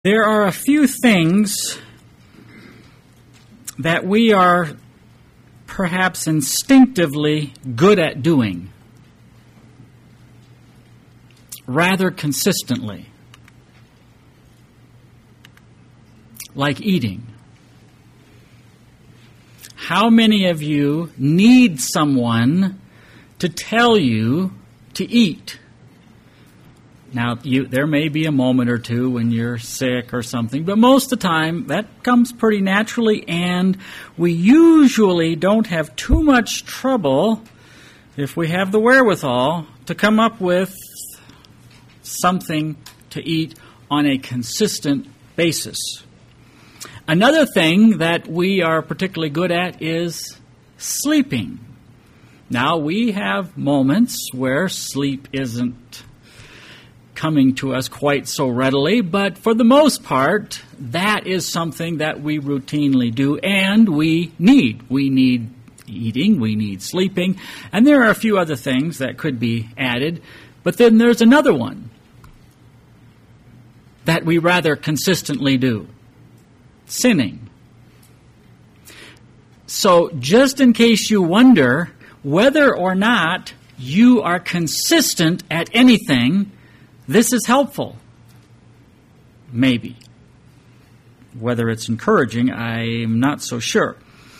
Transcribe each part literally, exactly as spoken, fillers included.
There are a few things that we are perhaps instinctively good at doing, rather consistently, like eating. How many of you need someone to tell you to eat? Now, you, there may be a moment or two when you're sick or something, but most of the time that comes pretty naturally, and we usually don't have too much trouble, if we have the wherewithal, to come up with something to eat on a consistent basis. Another thing that we are particularly good at is sleeping. Now, we have moments where sleep isn't coming to us quite so readily, but for the most part, that is something that we routinely do and we need. We need eating, we need sleeping, and there are a few other things that could be added, but then there's another one that we rather consistently do: sinning. So just in case you wonder whether or not you are consistent at anything, this is helpful. Maybe. Whether it's encouraging, I'm not so sure.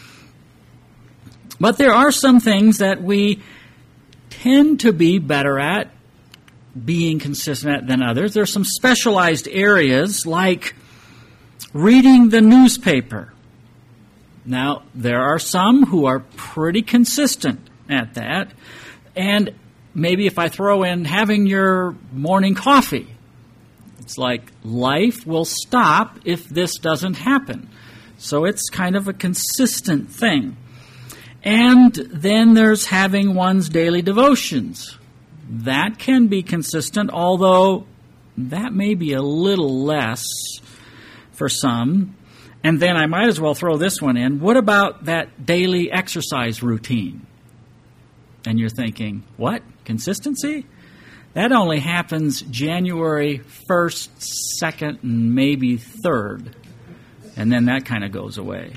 But there are some things that we tend to be better at being consistent at than others. There are some specialized areas like reading the newspaper. Now, there are some who are pretty consistent at that. And maybe if I throw in having your morning coffee, it's like life will stop if this doesn't happen. So it's kind of a consistent thing. And then there's having one's daily devotions. That can be consistent, although that may be a little less for some. And then I might as well throw this one in. What about that daily exercise routine? And you're thinking, what? Consistency? That only happens January first, second, and maybe third. And then that kind of goes away.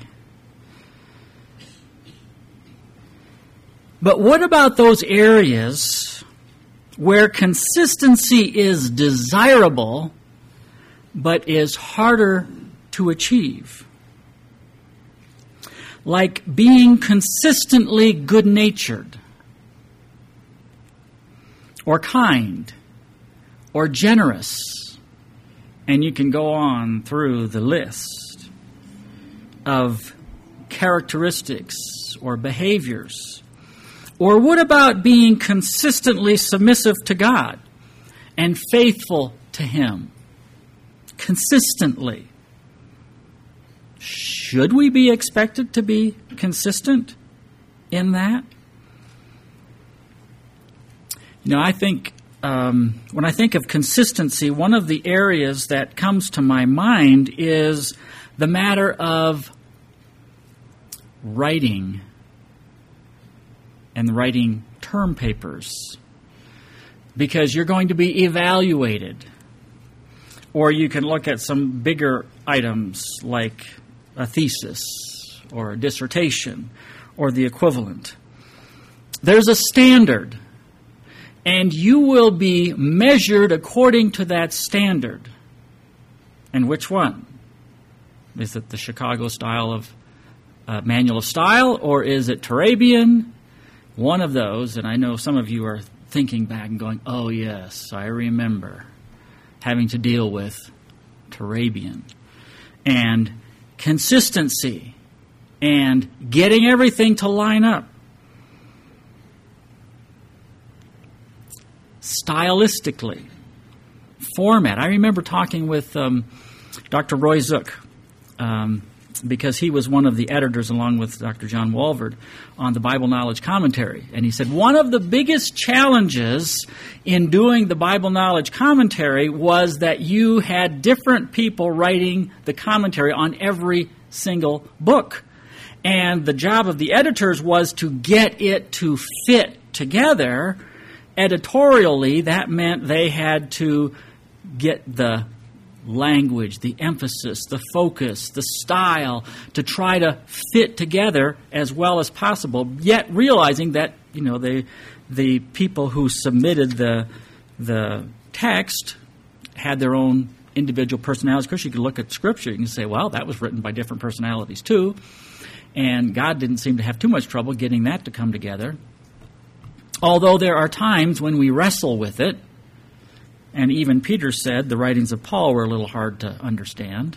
But what about those areas where consistency is desirable but is harder to achieve? Like being consistently good-natured, or kind, or generous. And you can go on through the list of characteristics or behaviors. Or what about being consistently submissive to God and faithful to Him? Consistently. Should we be expected to be consistent in that? You know, I think um, when I think of consistency, one of the areas that comes to my mind is the matter of writing and writing term papers, because you're going to be evaluated. Or you can look at some bigger items like a thesis or a dissertation or the equivalent. There's a standard, and you will be measured according to that standard. And which one? Is it the Chicago style of uh, Manual of Style, or is it Turabian? One of those, and I know some of you are thinking back and going, oh yes, I remember having to deal with Turabian. And consistency and getting everything to line up. Stylistically, format. I remember talking with um, Doctor Roy Zook, um, because he was one of the editors, along with Doctor John Walvoord, on the Bible Knowledge Commentary. And he said one of the biggest challenges in doing the Bible Knowledge Commentary was that you had different people writing the commentary on every single book. And the job of the editors was to get it to fit together editorially. That meant they had to get the language, the emphasis, the focus, the style to try to fit together as well as possible, yet realizing that, you know, the the people who submitted the the text had their own individual personalities. Of course, you could look at Scripture and say, well, that was written by different personalities too, and God didn't seem to have too much trouble getting that to come together. Although there are times when we wrestle with it, and even Peter said the writings of Paul were a little hard to understand.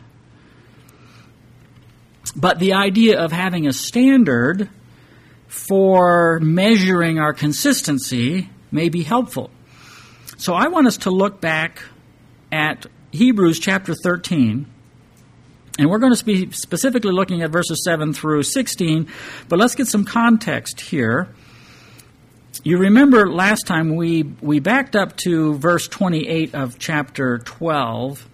But the idea of having a standard for measuring our consistency may be helpful. So I want us to look back at Hebrews chapter thirteen, and we're going to be specifically looking at verses seven through sixteen, but let's get some context here. You remember last time we, we backed up to verse twenty-eight of chapter twelve,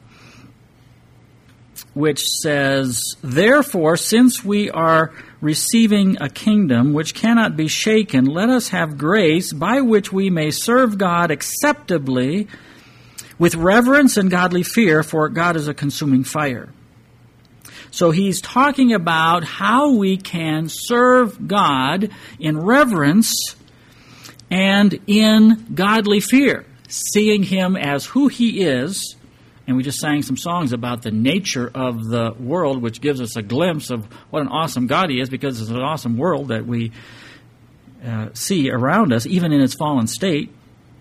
which says, "Therefore, since we are receiving a kingdom which cannot be shaken, let us have grace by which we may serve God acceptably with reverence and godly fear, for God is a consuming fire." So he's talking about how we can serve God in reverence and in godly fear, seeing him as who he is. And we just sang some songs about the nature of the world, which gives us a glimpse of what an awesome God he is, because it's an awesome world that we uh, see around us, even in its fallen state.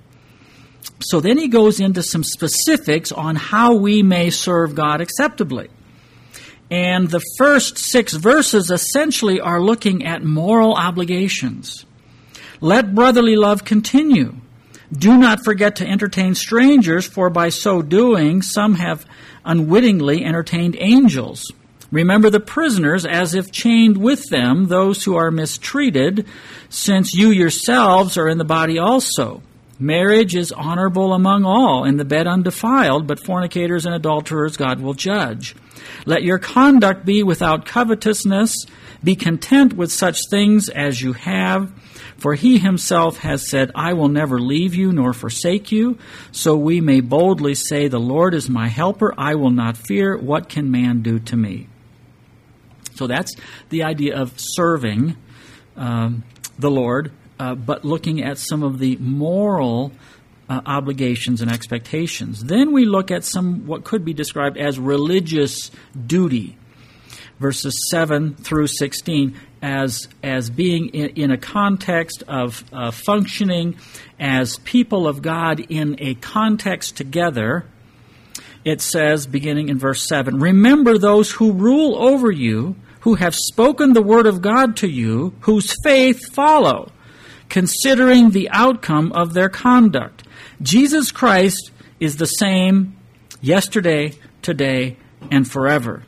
So then he goes into some specifics on how we may serve God acceptably. And the first six verses essentially are looking at moral obligations. Let brotherly love continue. Do not forget to entertain strangers, for by so doing some have unwittingly entertained angels. Remember the prisoners as if chained with them, those who are mistreated, since you yourselves are in the body also. Marriage is honorable among all, and the bed undefiled, but fornicators and adulterers God will judge. Let your conduct be without covetousness. Be content with such things as you have. For he himself has said, I will never leave you nor forsake you. So we may boldly say, the Lord is my helper. I will not fear. What can man do to me? So that's the idea of serving um, the Lord, uh, but looking at some of the moral uh, obligations and expectations. Then we look at some what could be described as religious duty. Verses seven through sixteen, as as being in, in a context of uh, functioning as people of God in a context together. It says, beginning in verse seven, remember those who rule over you, who have spoken the word of God to you, whose faith follow, considering the outcome of their conduct. Jesus Christ is the same yesterday, today, and forever.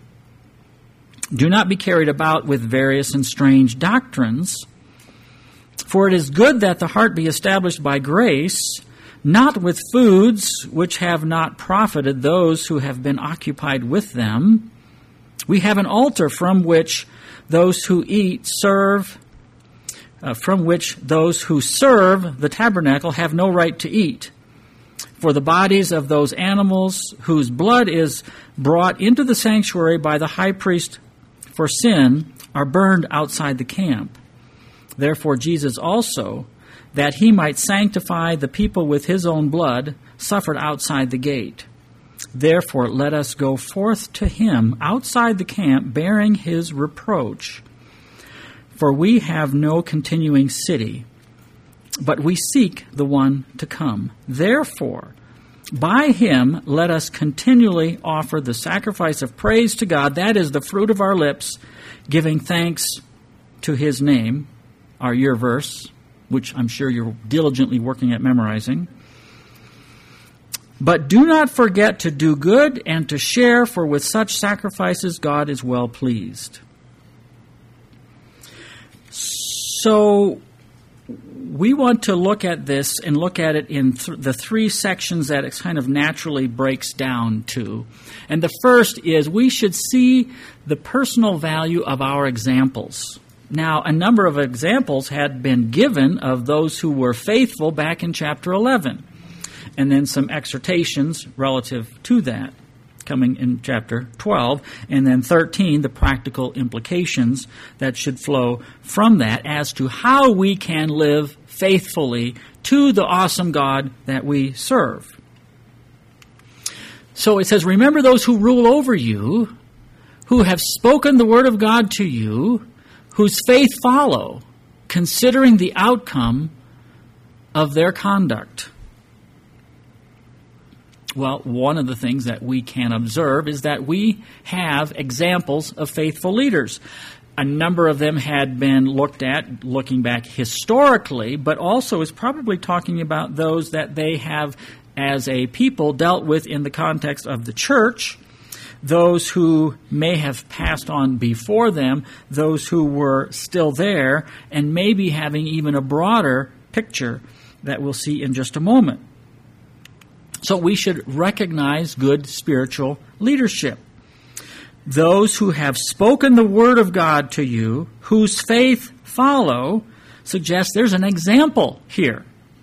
Do not be carried about with various and strange doctrines, for it is good that the heart be established by grace, not with foods which have not profited those who have been occupied with them. We have an altar from which those who eat serve, uh, from which those who serve the tabernacle have no right to eat. For the bodies of those animals whose blood is brought into the sanctuary by the high priest for sin are burned outside the camp. Therefore Jesus also, that he might sanctify the people with his own blood, suffered outside the gate. Therefore let us go forth to him outside the camp, bearing his reproach. For we have no continuing city, but we seek the one to come. Therefore, by him let us continually offer the sacrifice of praise to God, that is the fruit of our lips, giving thanks to his name, our year verse, which I'm sure you're diligently working at memorizing. But do not forget to do good and to share, for with such sacrifices God is well pleased. So we want to look at this and look at it in th- the three sections that it kind of naturally breaks down to. And the first is we should see the personal value of our examples. Now, a number of examples had been given of those who were faithful back in chapter eleven. And then some exhortations relative to that, coming in chapter twelve. And then thirteen, the practical implications that should flow from that as to how we can live faithfully to the awesome God that we serve. So it says, remember those who rule over you, who have spoken the word of God to you, whose faith follow, considering the outcome of their conduct. Well, one of the things that we can observe is that we have examples of faithful leaders. A number of them had been looked at, looking back historically, but also is probably talking about those that they have, as a people, dealt with in the context of the church, those who may have passed on before them, those who were still there, and maybe having even a broader picture that we'll see in just a moment. So we should recognize good spiritual leadership. Those who have spoken the word of God to you, whose faith follow, suggests there's an example here,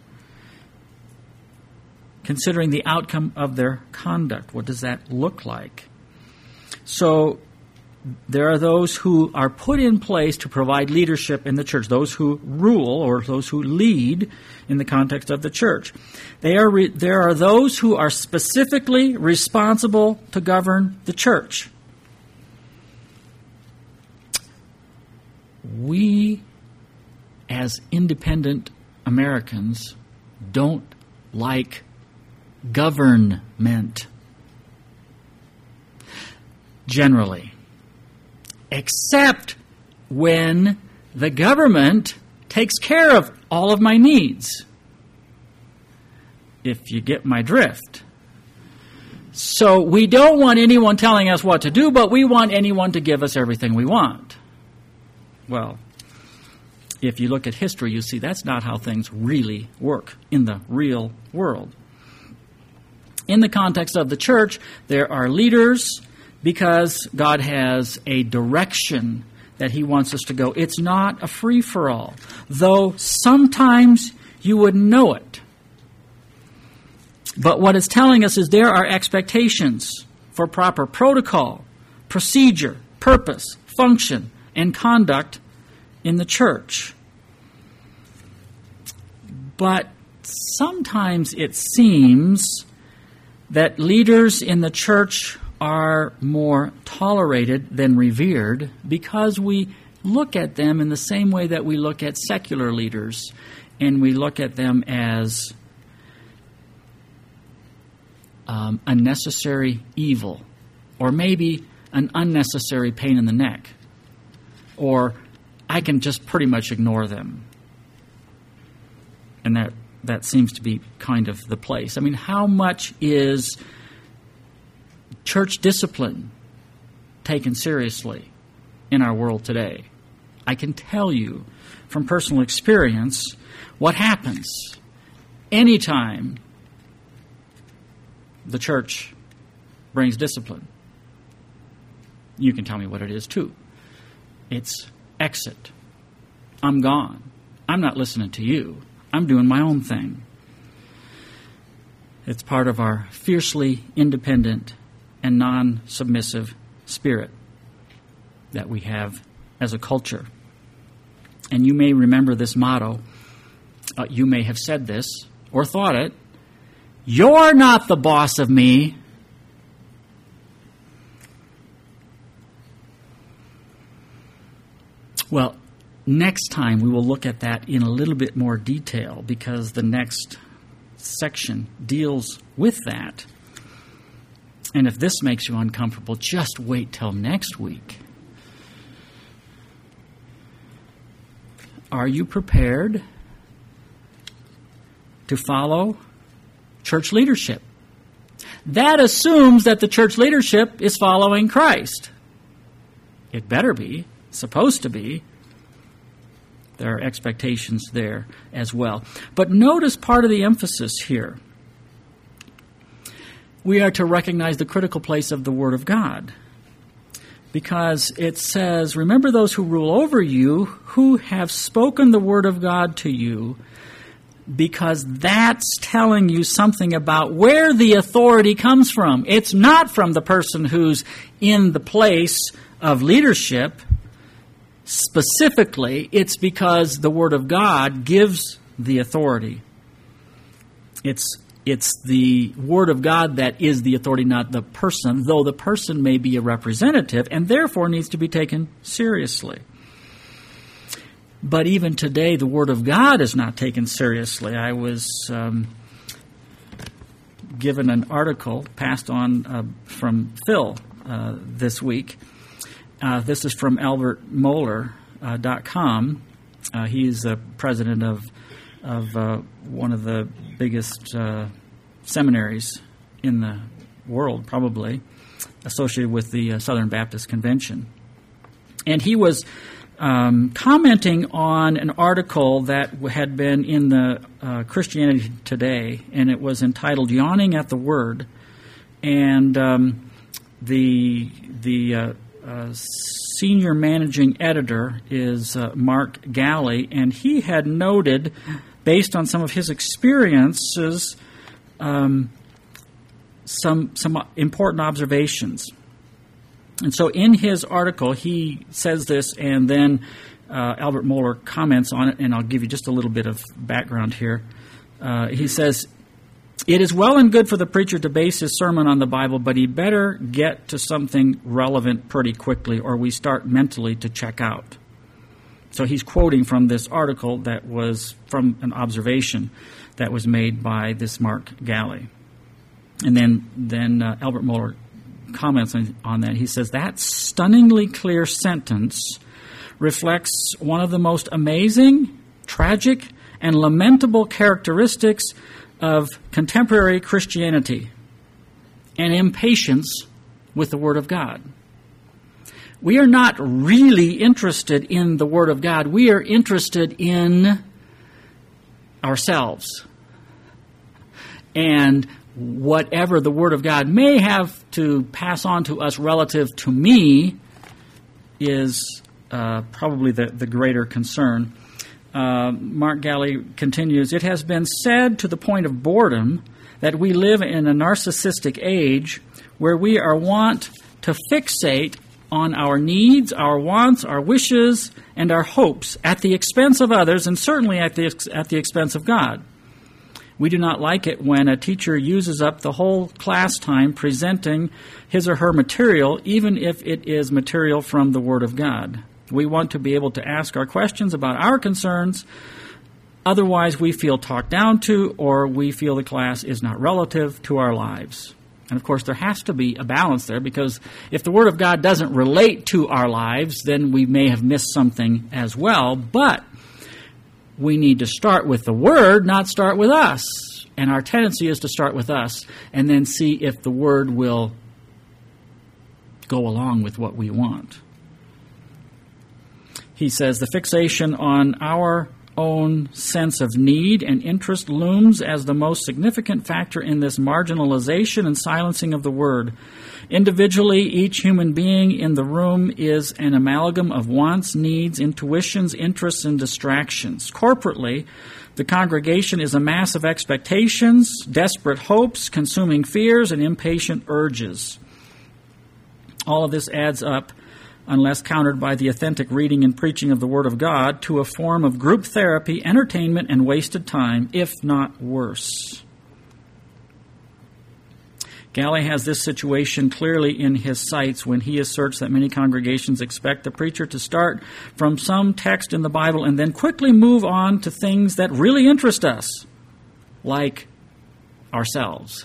considering the outcome of their conduct. What does that look like? So there are those who are put in place to provide leadership in the church, those who rule or those who lead in the context of the church. They are re- there are those who are specifically responsible to govern the church. We, as independent Americans, don't like government generally, except when the government takes care of all of my needs, if you get my drift. So we don't want anyone telling us what to do, but we want anyone to give us everything we want. Well, if you look at history, you see that's not how things really work in the real world. In the context of the church, there are leaders because God has a direction that He wants us to go. It's not a free-for-all, though sometimes you would know it. But what it's telling us is there are expectations for proper protocol, procedure, purpose, function, and conduct in the church. But sometimes it seems that leaders in the church are more tolerated than revered because we look at them in the same way that we look at secular leaders, and we look at them as um, a necessary evil, or maybe an unnecessary pain in the neck, or I can just pretty much ignore them. And that that seems to be kind of the place. I mean, how much is church discipline taken seriously in our world today? I can tell you from personal experience what happens anytime the church brings discipline. You can tell me what it is too. It's exit. I'm gone. I'm not listening to you. I'm doing my own thing. It's part of our fiercely independent and non-submissive spirit that we have as a culture. And you may remember this motto. Uh, you may have said this or thought it. You're not the boss of me. Well, next time we will look at that in a little bit more detail because the next section deals with that. And if this makes you uncomfortable, just wait till next week. Are you prepared to follow church leadership? That assumes that the church leadership is following Christ. It better be, supposed to be. There are expectations there as well. But notice part of the emphasis here. We are to recognize the critical place of the Word of God. Because it says, remember those who rule over you, who have spoken the Word of God to you. because that's telling you something about where the authority comes from. It's not from the person who's in the place of leadership specifically. It's because the Word of God gives the authority. It's it's the Word of God that is the authority, not the person, though the person may be a representative and therefore needs to be taken seriously. But even today, the Word of God is not taken seriously. I was um, given an article passed on uh, from Phil uh, this week. Uh, this is from Albert Mohler dot com. Uh, uh, he's the president of of uh, one of the biggest uh, seminaries in the world, probably, associated with the uh, Southern Baptist Convention. And he was um, commenting on an article that had been in the uh, Christianity Today, and it was entitled "Yawning at the Word." And um, the the uh, uh, senior managing editor is uh, Mark Galli, and he had noted, based on some of his experiences, um, some some important observations. And so in his article, he says this, and then uh, Albert Mohler comments on it, and I'll give you just a little bit of background here. Uh, he says, "It is well and good for the preacher to base his sermon on the Bible, but he better get to something relevant pretty quickly, or we start mentally to check out." So he's quoting from this article that was from an observation that was made by this Mark Galli. And then, then uh, Albert Mohler comments on, on that. He says, "That stunningly clear sentence reflects one of the most amazing, tragic, and lamentable characteristics of contemporary Christianity: an impatience with the Word of God." We are not really interested in the Word of God. We are interested in ourselves. And whatever the Word of God may have to pass on to us relative to me is uh, probably the, the greater concern. Uh, Mark Galli continues, "It has been said to the point of boredom that we live in a narcissistic age where we are wont to fixate on our needs, our wants, our wishes, and our hopes at the expense of others, and certainly at the ex- at the expense of God. We do not like it when a teacher uses up the whole class time presenting his or her material, even if it is material from the Word of God. We want to be able to ask our questions about our concerns. Otherwise, we feel talked down to, or we feel the class is not relative to our lives." And of course, there has to be a balance there, because if the Word of God doesn't relate to our lives, then we may have missed something as well. But we need to start with the Word, not start with us. And our tendency is to start with us and then see if the Word will go along with what we want. He says, "The fixation on our own sense of need and interest looms as the most significant factor in this marginalization and silencing of the Word. Individually, each human being in the room is an amalgam of wants, needs, intuitions, interests, and distractions. Corporately, the congregation is a mass of expectations, desperate hopes, consuming fears, and impatient urges. All of this adds up, unless countered by the authentic reading and preaching of the Word of God, to a form of group therapy, entertainment, and wasted time, if not worse." Galli has this situation clearly in his sights when he asserts that many congregations expect the preacher to start from some text in the Bible and then quickly move on to things that really interest us, like ourselves.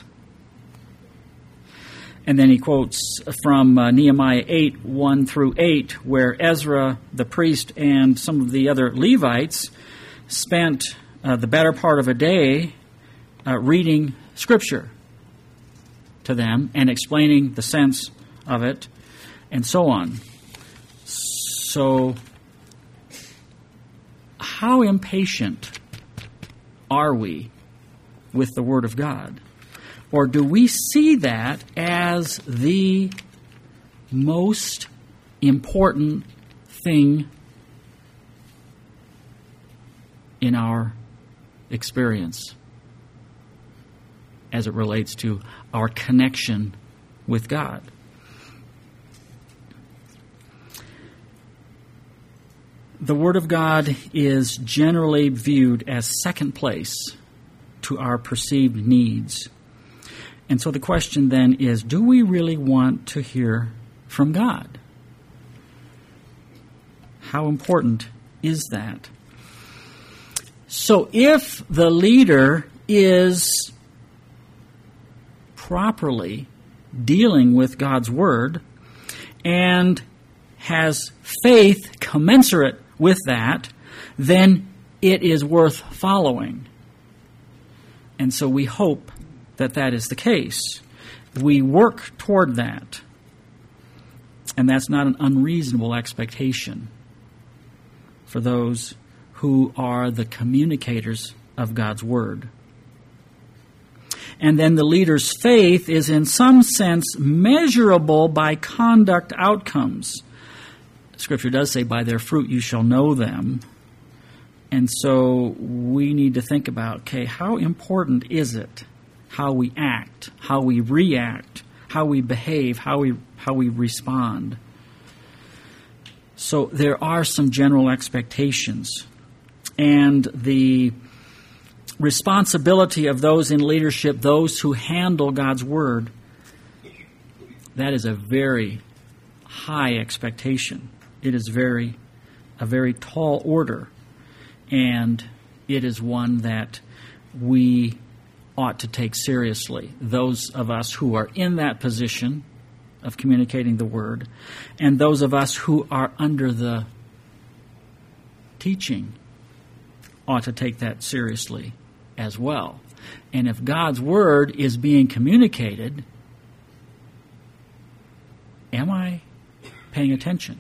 And then he quotes from uh, Nehemiah eight, one through eight, where Ezra, the priest, and some of the other Levites spent uh, the better part of a day uh, reading Scripture to them and explaining the sense of it, and so on. So, how impatient are we with the Word of God? Or do we see that as the most important thing in our experience as it relates to our connection with God. The Word of God is generally viewed as second place to our perceived needs. And so the question then is, do we really want to hear from God? How important is that? So if the leader is properly dealing with God's Word and has faith commensurate with that, then it is worth following. And so we hope that that is the case. We work toward that. And that's not an unreasonable expectation for those who are the communicators of God's Word. And then the leader's faith is in some sense measurable by conduct outcomes. Scripture does say, by their fruit you shall know them. And so we need to think about, okay, how important is it how we act, how we react, how we behave, how we how we respond? So there are some general expectations. And the responsibility of those in leadership, those who handle God's Word, that is a very high expectation. It is very, a very tall order, and it is one that we ought to take seriously. Those of us who are in that position of communicating the Word, and those of us who are under the teaching ought to take that seriously as well. And if God's Word is being communicated, am I paying attention?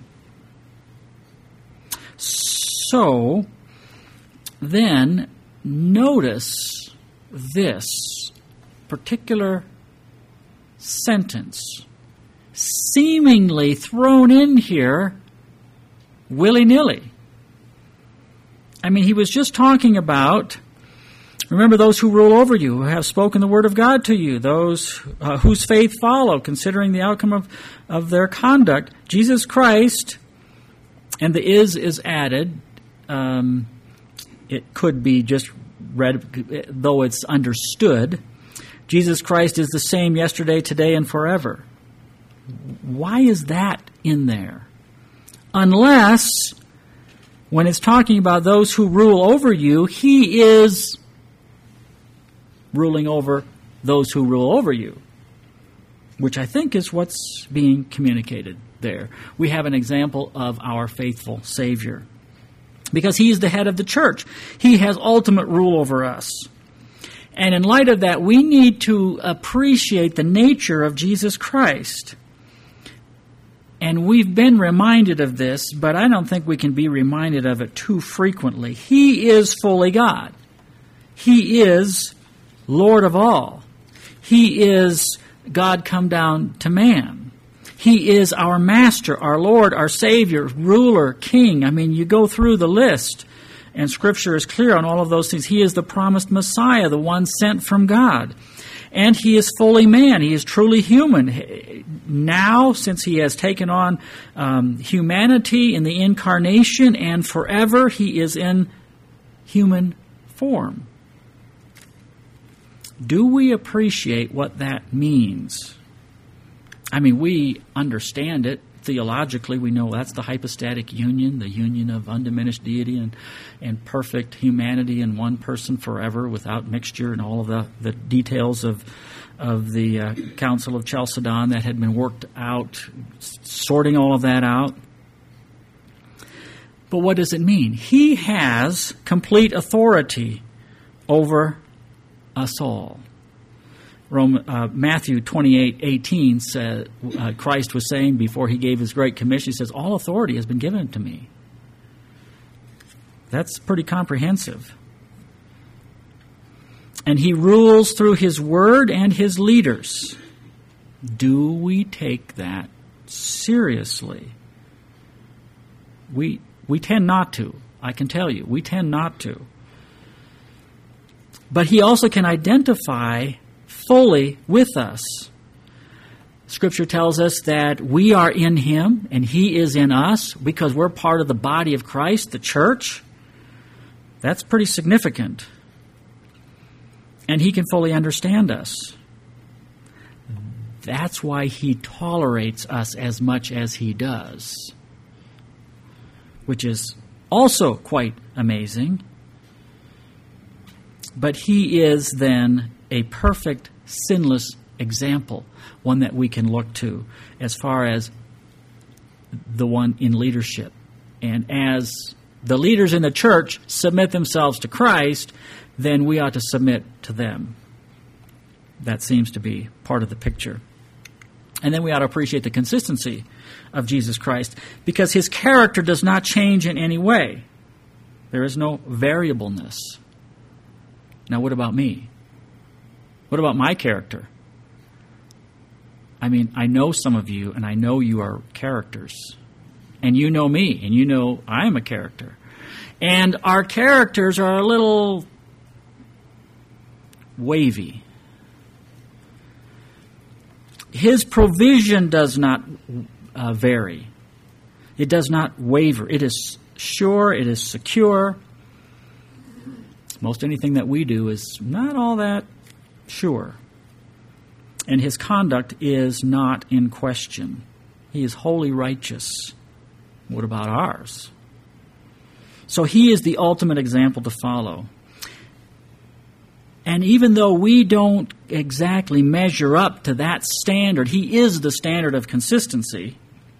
So, then, notice this particular sentence, seemingly thrown in here willy-nilly. I mean, he was just talking about, remember those who rule over you, who have spoken the word of God to you, those uh, whose faith follow, considering the outcome of, of their conduct. Jesus Christ, and the is is added. Um, it could be just read, though it's understood. Jesus Christ is the same yesterday, today, and forever. Why is that in there? Unless, when it's talking about those who rule over you, he is ruling over those who rule over you, which I think is what's being communicated there. We have an example of our faithful Savior, because he is the head of the church. He has ultimate rule over us. And in light of that, we need to appreciate the nature of Jesus Christ. And we've been reminded of this, but I don't think we can be reminded of it too frequently. He is fully God. He is Lord of all. He is God come down to man. He is our Master, our Lord, our Savior, ruler, King. I mean, you go through the list, and Scripture is clear on all of those things. He is the promised Messiah, the one sent from God. And he is fully man. He is truly human. Now, since he has taken on um, humanity in the incarnation, and forever, he is in human form. Do we appreciate what that means? I mean, we understand it theologically. We know that's the hypostatic union, the union of undiminished deity and, and perfect humanity in one person forever without mixture, and all of the, the details of of the uh, Council of Chalcedon that had been worked out, sorting all of that out. But what does it mean? He has complete authority over us all. Rome, uh, Matthew twenty-eight eighteen said, uh, Christ was saying before he gave his great commission, he says, all authority has been given to me. That's pretty comprehensive. And he rules through his word and his leaders. Do we take that seriously? We we tend not to. I can tell you, we tend not to. but he also can identify fully with us. Scripture tells us that we are in him and he is in us because we're part of the body of Christ, the church. That's pretty significant. And he can fully understand us. That's why he tolerates us as much as he does, which is also quite amazing. But he is then a perfect, sinless example, one that we can look to as far as the one in leadership. And as the leaders in the church submit themselves to Christ, then we ought to submit to them. That seems to be part of the picture. And then we ought to appreciate the consistency of Jesus Christ because his character does not change in any way. There is no variableness. Now, what about me? What about my character? I mean, I know some of you, and I know you are characters. And you know me, and you know I am a character. And our characters are a little wavy. His provision does not uh, vary. It does not waver. It is sure. It is secure. Most anything that we do is not all that sure. And his conduct is not in question. He is wholly righteous. What about ours? So he is the ultimate example to follow. And even though we don't exactly measure up to that standard, he is the standard of consistency.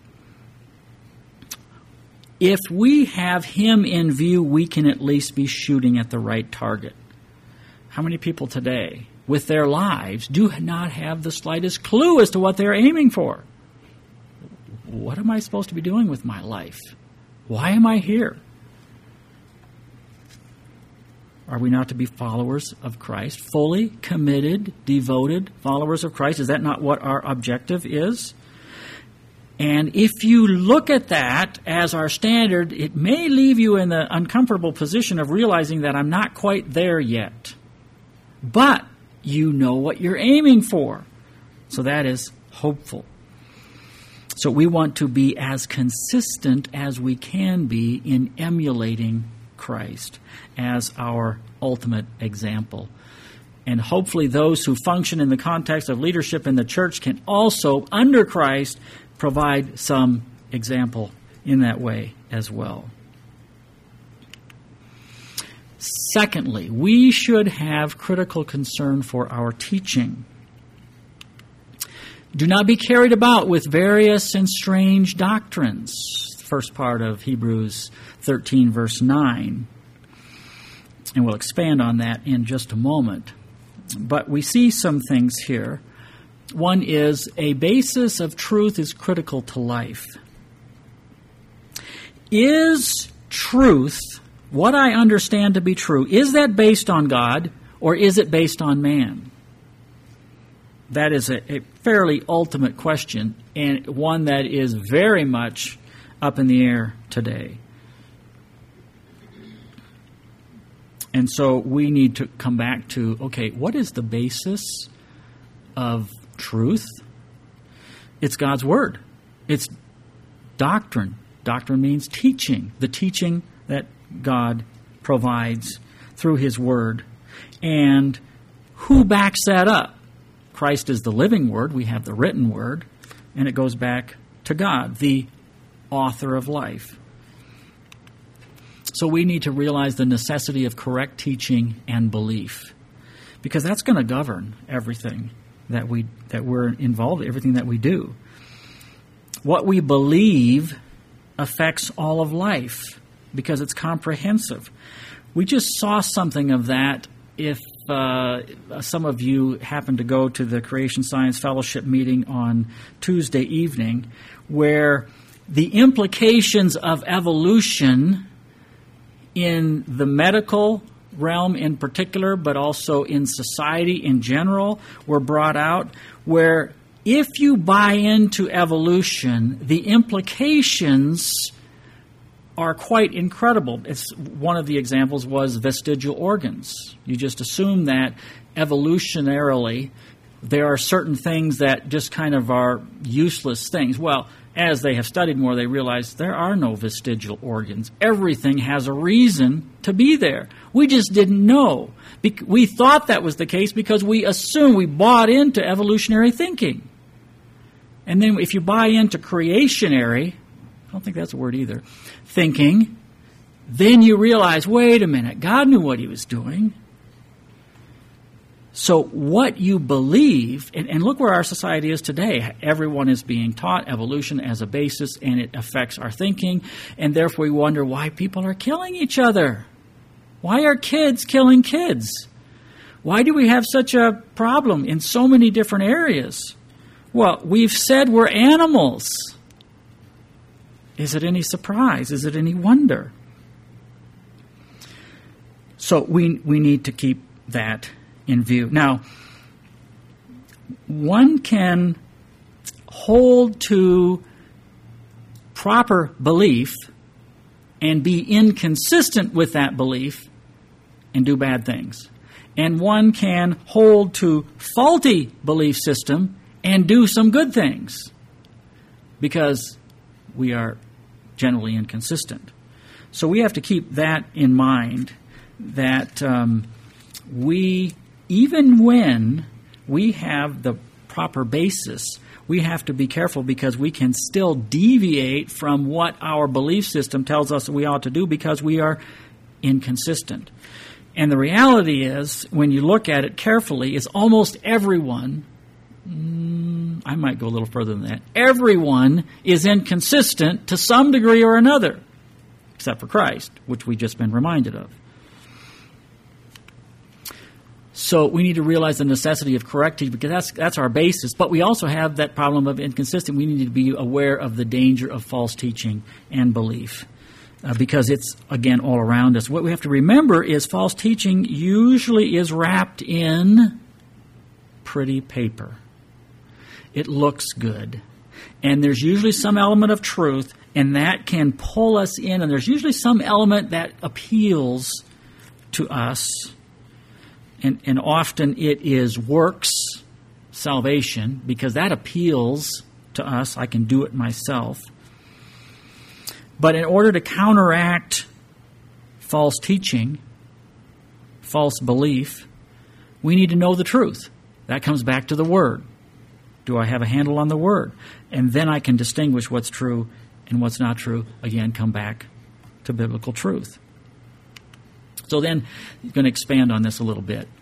If we have him in view, we can at least be shooting at the right target. How many people today, with their lives, do not have the slightest clue as to what they're aiming for? What am I supposed to be doing with my life? Why am I here? Are we not to be followers of Christ? Fully committed, devoted followers of Christ? Is that not what our objective is? And if you look at that as our standard, it may leave you in the uncomfortable position of realizing that I'm not quite there yet. But you know what you're aiming for. So that is hopeful. So we want to be as consistent as we can be in emulating Christ as our ultimate example. And hopefully those who function in the context of leadership in the church can also, under Christ, provide some example in that way as well. Secondly, we should have critical concern for our teaching. Do not be carried about with various and strange doctrines. The first part of Hebrews thirteen, verse nine. And we'll expand on that in just a moment. But we see some things here. One is a basis of truth is critical to life. Is truth, what I understand to be true, is that based on God or is it based on man? That is a, a fairly ultimate question and one that is very much up in the air today. And so we need to come back to, okay, what is the basis of truth? It's God's Word. It's doctrine. Doctrine means teaching, the teaching that God provides through His Word. And who backs that up? Christ is the living Word. We have the written Word. And it goes back to God, the author of life. So we need to realize the necessity of correct teaching and belief, because that's going to govern everything that we that we're involved in, everything that we do. What we believe affects all of life because it's comprehensive. We just saw something of that if uh, some of you happened to go to the Creation Science Fellowship meeting on Tuesday evening, where the implications of evolution in the medical realm in particular, but also in society in general, were brought out, where if you buy into evolution, the implications are quite incredible. It's, one of the examples was vestigial organs. You just assume that evolutionarily there are certain things that just kind of are useless things. Well, as they have studied more, they realize there are no vestigial organs. Everything has a reason to be there. We just didn't know. We thought that was the case because we assumed, we bought into evolutionary thinking. And then if you buy into creationary, I don't think that's a word either, thinking, then you realize, wait a minute, God knew what he was doing. So what you believe, and, and look where our society is today. Everyone is being taught evolution as a basis, and it affects our thinking, and therefore we wonder why people are killing each other. Why are kids killing kids? Why do we have such a problem in so many different areas? Well, we've said we're animals. Is it any surprise? Is it any wonder? So we we need to keep that in view. Now, one can hold to proper belief and be inconsistent with that belief and do bad things. And one can hold to faulty belief system and do some good things because we are generally inconsistent. So we have to keep that in mind, that um, we, even when we have the proper basis, we have to be careful because we can still deviate from what our belief system tells us we ought to do because we are inconsistent. And the reality is, when you look at it carefully, is almost everyone, mm, I might go a little further than that, everyone is inconsistent to some degree or another, except for Christ, which we've just been reminded of. So we need to realize the necessity of correcting because that's that's our basis. But we also have that problem of inconsistent. We need to be aware of the danger of false teaching and belief uh, because it's, again, all around us. What we have to remember is false teaching usually is wrapped in pretty paper. It looks good. And there's usually some element of truth, and that can pull us in. And there's usually some element that appeals to us. And, and often it is works salvation because that appeals to us. I can do it myself. But in order to counteract false teaching, false belief, we need to know the truth. That comes back to the Word. Do I have a handle on the Word? And then I can distinguish what's true and what's not true. Again, come back to biblical truth. So then, I'm going to expand on this a little bit.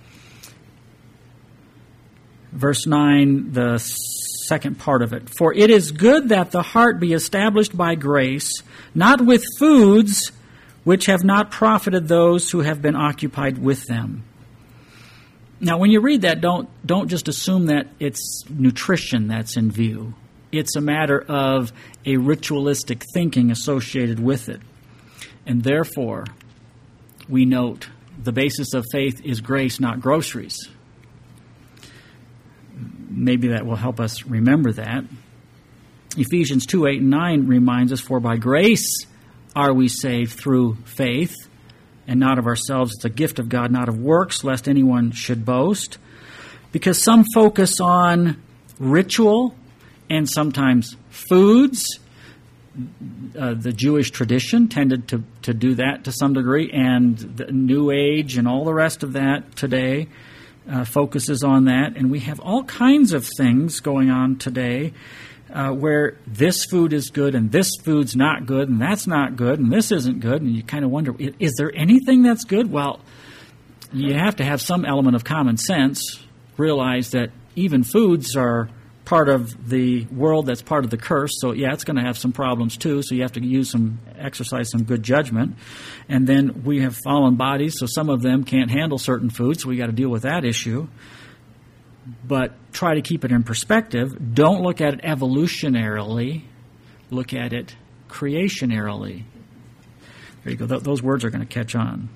Verse nine, the second part of it. For it is good that the heart be established by grace, not with foods which have not profited those who have been occupied with them. Now, when you read that, don't don't just assume that it's nutrition that's in view. It's a matter of a ritualistic thinking associated with it. And therefore, we note the basis of faith is grace, not groceries. Maybe that will help us remember that. Ephesians two, eight, and nine reminds us, for by grace are we saved through faith, and not of ourselves. It's a gift of God, not of works, lest anyone should boast. Because some focus on ritual and sometimes foods. Uh, the Jewish tradition tended to, to do that to some degree, and the New Age and all the rest of that today uh, focuses on that. And we have all kinds of things going on today uh, where this food is good and this food's not good and that's not good and this isn't good. And you kind of wonder, is there anything that's good? Well, you have to have some element of common sense, realize that even foods are part of the world that's part of the curse. So, yeah, it's going to have some problems too. So you have to use some, exercise some good judgment. And then we have fallen bodies, so some of them can't handle certain foods. So we got to deal with that issue. But try to keep it in perspective. Don't look at it evolutionarily. Look at it creationarily. There you go. Th- those words are going to catch on.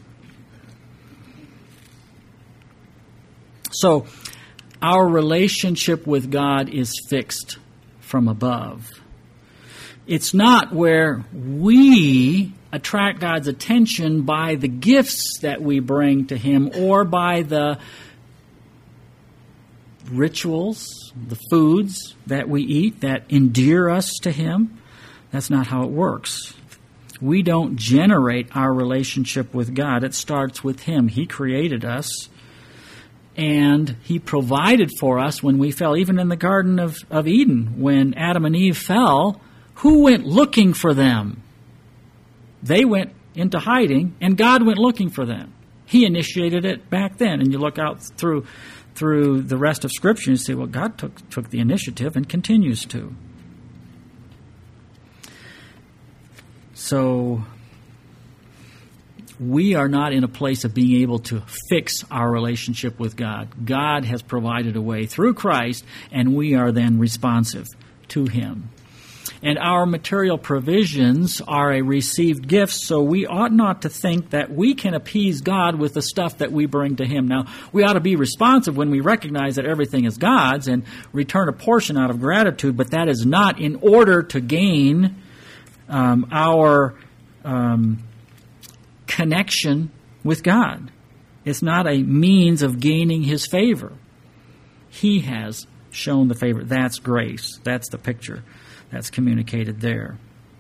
So, our relationship with God is fixed from above. It's not where we attract God's attention by the gifts that we bring to Him or by the rituals, the foods that we eat that endear us to Him. That's not how it works. We don't generate our relationship with God. It starts with Him. He created us, and He provided for us when we fell. Even in the Garden of, of Eden, when Adam and Eve fell, who went looking for them? They went into hiding, and God went looking for them. He initiated it back then. And you look out through through the rest of Scripture and you say, well, God took took the initiative and continues to. So we are not in a place of being able to fix our relationship with God. God has provided a way through Christ, and we are then responsive to Him. And our material provisions are a received gift, so we ought not to think that we can appease God with the stuff that we bring to Him. Now, we ought to be responsive when we recognize that everything is God's and return a portion out of gratitude, but that is not in order to gain um, our um, connection with God. It's not a means of gaining His favor. He has shown the favor. That's grace. That's the picture that's communicated there.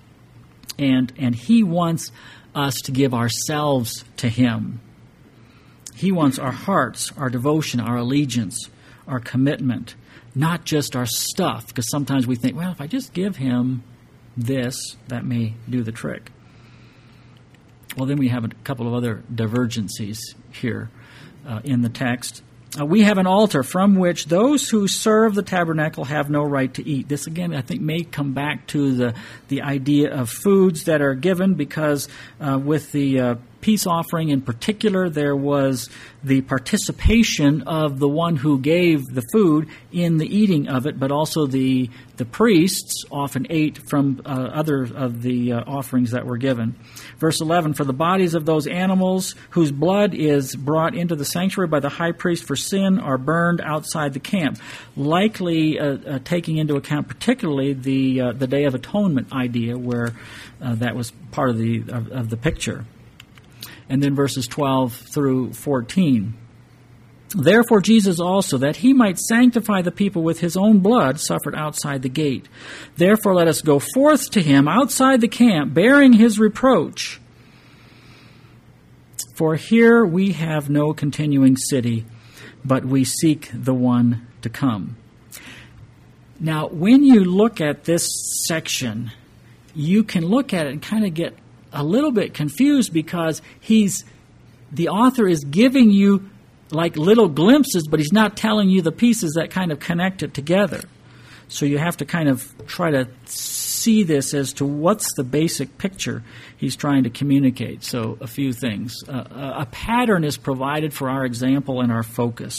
And and He wants us to give ourselves to Him. He wants our hearts, our devotion, our allegiance, our commitment, not just our stuff, because sometimes we think, well, if I just give Him this, that may do the trick. Well, then we have a couple of other divergencies here uh, in the text. Uh, we have an altar from which those who serve the tabernacle have no right to eat. This, again, I think may come back to the, the idea of foods that are given, because uh, with the uh, peace offering in particular, there was the participation of the one who gave the food in the eating of it, but also the the priests often ate from uh, other of the uh, offerings that were given. Verse eleven, for the bodies of those animals whose blood is brought into the sanctuary by the high priest for sin are burned outside the camp, likely uh, uh, taking into account particularly the uh, the Day of Atonement idea, where uh, that was part of the of, of the picture. And then verses twelve through fourteen. Therefore Jesus also, that He might sanctify the people with His own blood, suffered outside the gate. Therefore let us go forth to Him outside the camp, bearing His reproach. For here we have no continuing city, but we seek the one to come. Now, when you look at this section, you can look at it and kind of get a little bit confused, because he's the author is giving you like little glimpses, but he's not telling you the pieces that kind of connect it together. So you have to kind of try to see this as to what's the basic picture he's trying to communicate. So a few things. Uh, a pattern is provided for our example and our focus.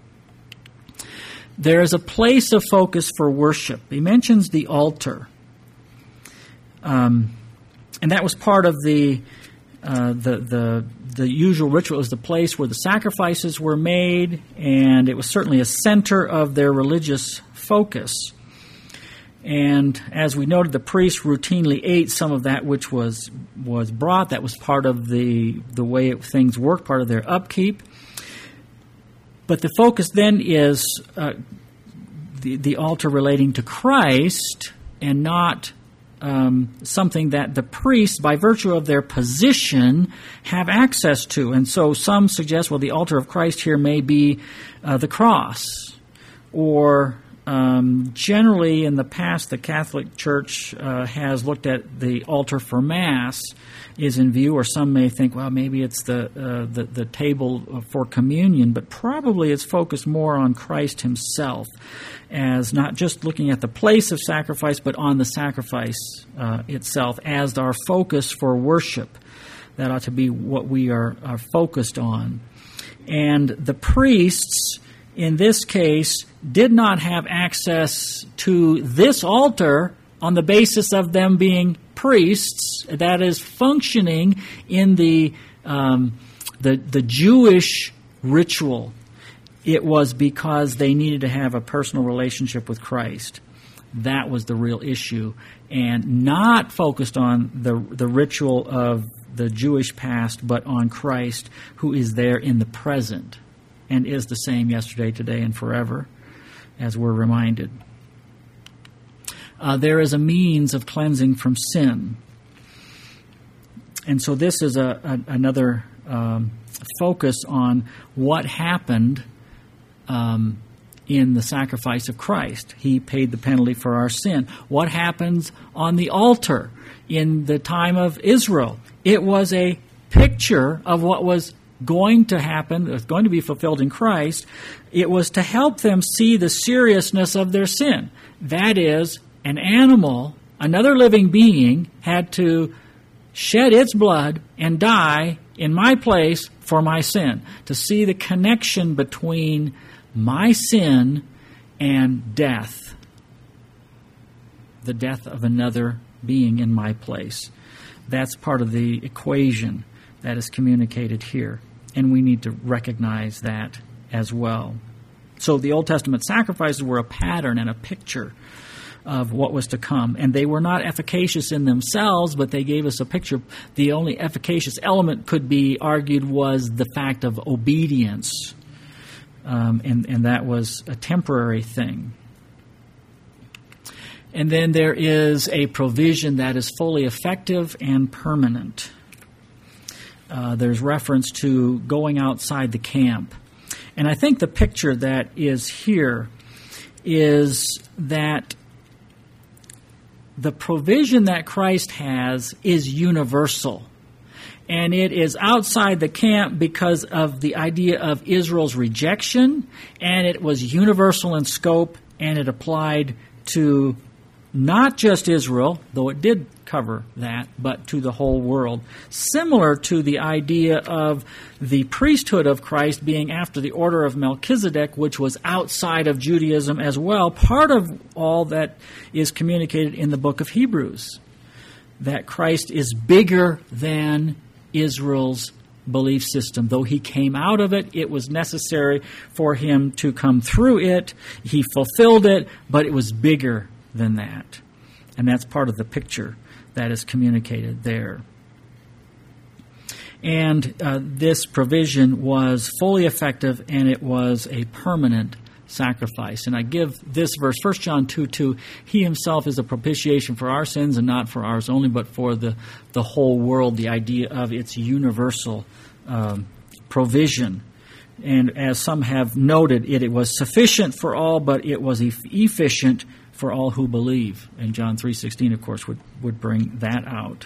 There is a place of focus for worship. He mentions the altar. Um, and that was part of the uh, the the the usual ritual. It was the place where the sacrifices were made, and it was certainly a center of their religious focus. And as we noted, the priests routinely ate some of that which was was brought. That was part of the the way it, things worked, part of their upkeep. But the focus then is uh, the the altar relating to Christ, and not um, something that the priests, by virtue of their position, have access to. And so some suggest, well, the altar of Christ here may be uh, the cross, or Um, generally, in the past, the Catholic Church uh, has looked at the altar for Mass is in view, or some may think, well, maybe it's the, uh, the the table for communion, but probably it's focused more on Christ Himself, as not just looking at the place of sacrifice, but on the sacrifice uh, itself as our focus for worship. That ought to be what we are, are focused on. And the priests, in this case, did not have access to this altar on the basis of them being priests, that is, functioning in the um, the, the Jewish ritual. It was because they needed to have a personal relationship with Christ. that was the real issue, and not focused on the the ritual of the Jewish past, but on Christ, who is there in the present and is the same yesterday, today, and forever, as we're reminded. Uh, there is a means of cleansing from sin. And so this is a, a another um, focus on what happened um, in the sacrifice of Christ. He paid the penalty for our sin. What happens on the altar in the time of Israel? It was a picture of what was going to happen, it was going to be fulfilled in Christ. It was to help them see the seriousness of their sin. That is, an animal, another living being, had to shed its blood and die in my place for my sin. To see the connection between my sin and death. The death of another being in my place. That's part of the equation that is communicated here. And we need to recognize that as well. So the Old Testament sacrifices were a pattern and a picture of what was to come. And they were not efficacious in themselves, but they gave us a picture. The only efficacious element, could be argued, was the fact of obedience. Um, and, and that was a temporary thing. And then there is a provision that is fully effective and permanent. Uh, there's reference to going outside the camp. And I think the picture that is here is that the provision that Christ has is universal. And it is outside the camp because of the idea of Israel's rejection, and it was universal in scope, and it applied to not just Israel, though it did cover that, but to the whole world. Similar to the idea of the priesthood of Christ being after the order of Melchizedek, which was outside of Judaism as well, part of all that is communicated in the book of Hebrews, that Christ is bigger than Israel's belief system. Though he came out of it, it was necessary for him to come through it. He fulfilled it, but it was bigger than that. And that's part of the picture that is communicated there. And uh, this provision was fully effective, and it was a permanent sacrifice. And I give this verse, First John two two, he himself is a propitiation for our sins, and not for ours only, but for the, the whole world, the idea of its universal um, provision. And as some have noted, it, it was sufficient for all, but it was e- efficient for all who believe. And John three sixteen, of course, would, would bring that out.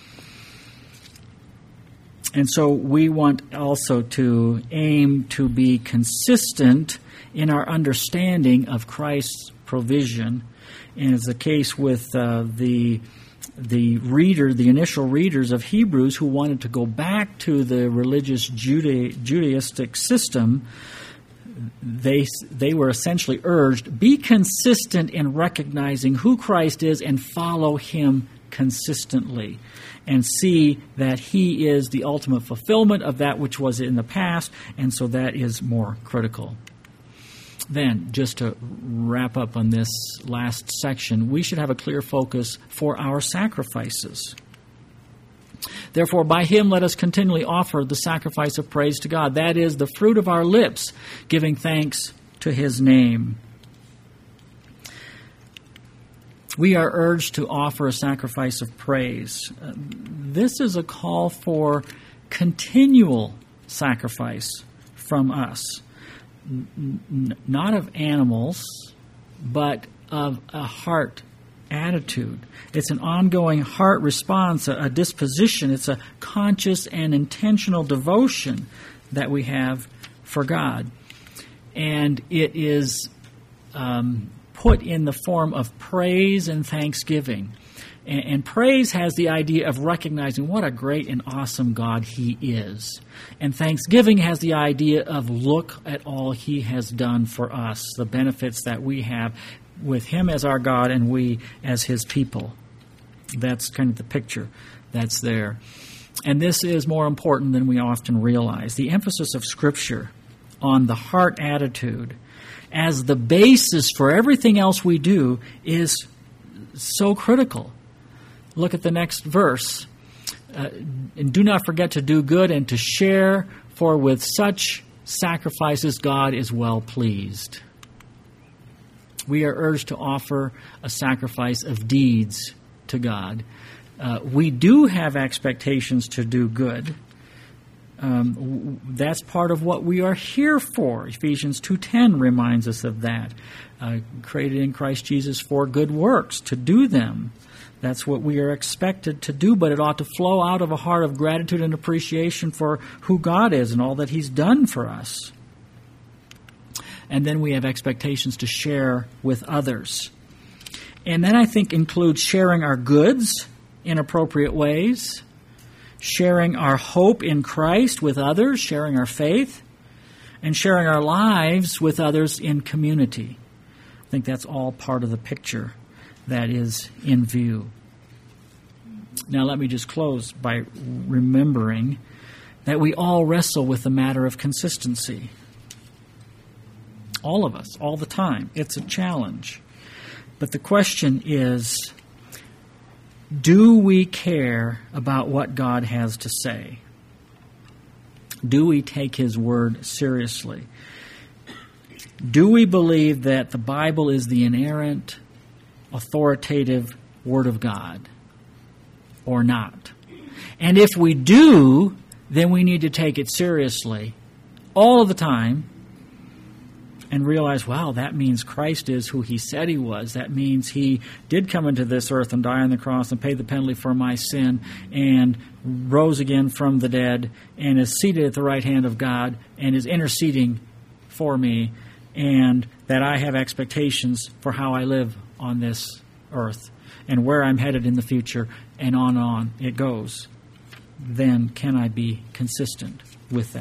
And so we want also to aim to be consistent in our understanding of Christ's provision. And it's the case with uh, the the reader, the initial readers of Hebrews, who wanted to go back to the religious Juda- Judaistic system. They they were essentially urged, be consistent in recognizing who Christ is and follow him consistently, and see that he is the ultimate fulfillment of that which was in the past, and so that is more critical. Then, just to wrap up on this last section, we should have a clear focus for our sacrifices. Therefore, by him let us continually offer the sacrifice of praise to God. That is the fruit of our lips, giving thanks to his name. We are urged to offer a sacrifice of praise. Uh, this is a call for continual sacrifice from us. N- n- not of animals, but of a heart attitude. It's an ongoing heart response, a, a disposition. It's a conscious and intentional devotion that we have for God. And it is um, put in the form of praise and thanksgiving. And, and praise has the idea of recognizing what a great and awesome God he is. And thanksgiving has the idea of look at all he has done for us, the benefits that we have with him as our God and we as his people. That's kind of the picture that's there. And this is more important than we often realize. The emphasis of Scripture on the heart attitude as the basis for everything else we do is so critical. Look at the next verse. Uh, and do not forget to do good and to share, for with such sacrifices God is well pleased. We are urged to offer a sacrifice of deeds to God. Uh, we do have expectations to do good. Um, that's part of what we are here for. Ephesians two ten reminds us of that. Uh, created in Christ Jesus for good works, to do them. That's what we are expected to do, but it ought to flow out of a heart of gratitude and appreciation for who God is and all that He's done for us. And then we have expectations to share with others. And then I think includes sharing our goods in appropriate ways, sharing our hope in Christ with others, sharing our faith, and sharing our lives with others in community. I think that's all part of the picture that is in view. Now let me just close by remembering that we all wrestle with the matter of consistency. All of us, all the time. It's a challenge. But the question is, do we care about what God has to say? Do we take His word seriously? Do we believe that the Bible is the inerrant, authoritative Word of God or not? And if we do, then we need to take it seriously all of the time and realize, wow, that means Christ is who He said He was. That means He did come into this earth and die on the cross and pay the penalty for my sin and rose again from the dead and is seated at the right hand of God and is interceding for me, and that I have expectations for how I live on this earth and where I'm headed in the future, and on and on it goes. Then can I be consistent with that?